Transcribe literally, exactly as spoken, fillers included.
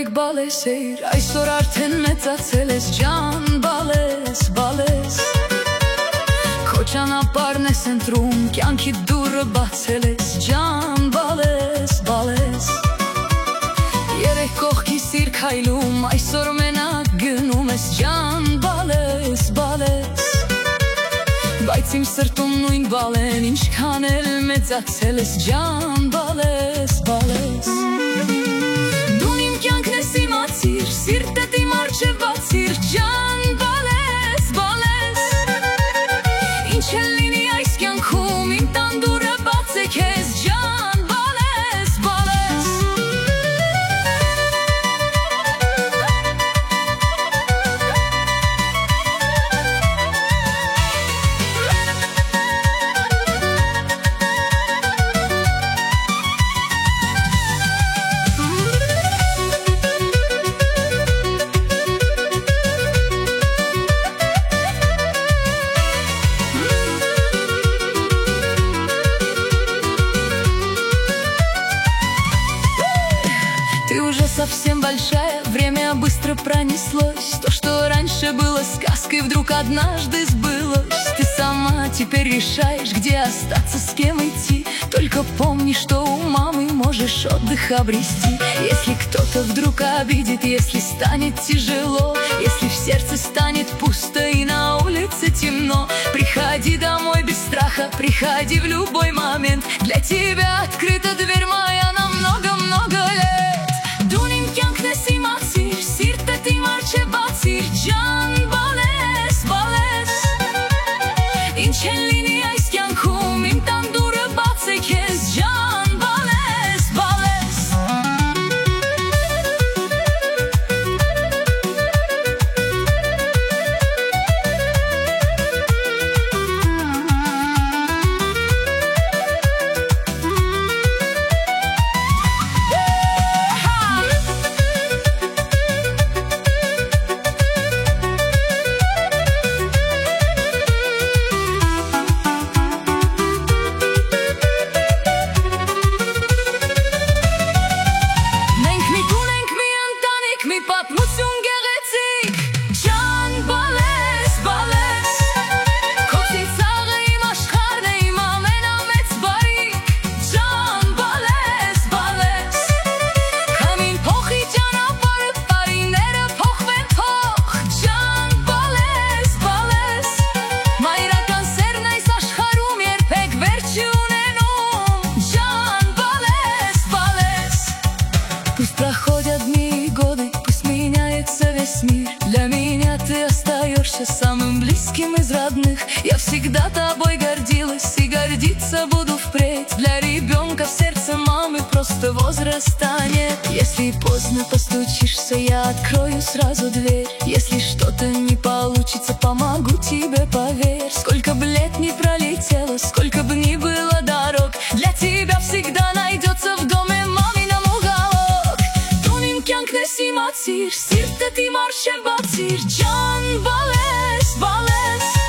բալես էիր, այսօր արդեն մեծացել ես ջան, բալես, բալես։ Քո ճանապարհն ես ընտրում, կյանքի դուռը բացել ես ջան, բալես, բալես։ Երեք կողքի սիր քայլում, այսօր մենակ գնում ես ջան, բալես, բալես։ Բայց իմ սրտում նույն բալեն, ինչքան էլ մեծացել ես ջան, բալես, բալես։ Դու իմ կյանքն ես իմացիր, սիրտդ իմ առջև բացիր ջան, բալես, բալես։ Ինչ էլ լինի այս կյանքում, իմ տան դուռը բաց է քեզ ջան, բալես, բալես։ Ты уже совсем большая, время быстро пронеслось. То, что раньше было сказкой, вдруг однажды сбылось. Ты сама теперь решаешь, где остаться, с кем идти. Только помни, что у мамы можешь отдых обрести. Если кто-то вдруг обидит, если станет тяжело, если в сердце станет пусто и на улице темно, приходи домой без страха, приходи в любой момент. Для тебя открыта дверь моя на много-много лет. Սիրտդ իմ առջև բացիր ջան, բալես, բալես։ Ինչ էլ լինի այս կյանքում, իմ տան դուռը բաց է քեզ ջան, բալես, բալես։ Պատմություն գեղեցիկ ջան, բալես, բալես։ Քո ծիծաղը իմ աշխարհն է, իմ ամենամեծ բարիք ջան, բալես, բալես։ Քամին փոխի ճանապարհը, տարիները փոխվեն փոխ ջան, բալես, балես։ Մայրական սերն այս աշխարհում երբեք վերջ չի ունենում ջան, балես, балես։ Пусть проходят дни и годы, меняется весь мир. Для меня ты остаешься самым близким из родных. Я всегда тобой гордилась и гордиться буду впредь. Для ребенка в сердце мамы просто возраста нет. Если поздно постучишься, я открою сразу дверь. Если что-то не получится, помогу тебе, поверь. Сколько бы лет ни пролетело, сколько бы ни было дорог, для тебя всегда найдется в доме мамином уголок. Տունիմ կյանքն ես իմացիր, սիրտդ իմ առջև բացիր ջան, բալես, բալես։